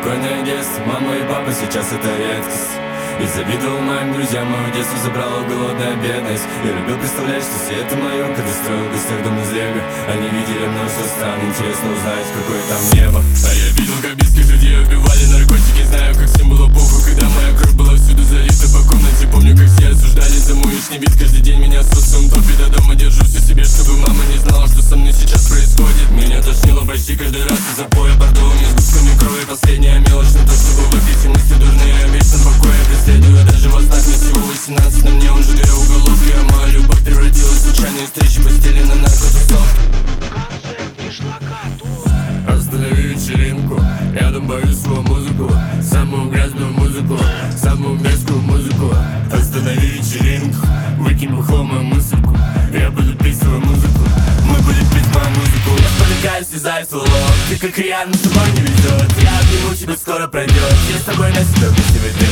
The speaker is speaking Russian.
спокойное детство. Мама и папа сейчас это редкость. И завидовал моим друзьям, мое детство забрала голодная бедность. Я любил представлять, что все это мое, когда строил в гостях дом из лего. Они видели множество стран, интересно узнать, какое там небо. А я видел, как близких людей убивали наркотики. Знаю, как всем было похуй, когда моя кровь была всюду залита по комнате. Помню, как все осуждали за мой лишний вид. Каждый день меня с отцом топит, до дома держу все себе, чтобы мама не знала, что со мной сейчас происходит. Меня тошнило почти каждый раз из запоя бордовыми сгустками крови. Последняя мелочь на то, чтобы выпить, и мысли дурные о вечном покое преследую. Даже во снах мне всего 18, на мне уже 2 уголовки. А моя любовь превратилась в случайные встречи, постели на наркотусовке. Останови вечеринку, рядом боюсь свою музыку, самую грязную музыку, самую мерзкую музыку. Останови вечеринку, выкинь бухло мою музыку. Я буду пить свою музыку, мы будем пить мою музыку. Я спотыкаюсь, слезаю с улов, ты как рьяно, с тобой не везет. Я обниму тебя, скоро пройдет, я с тобой на себя красивый.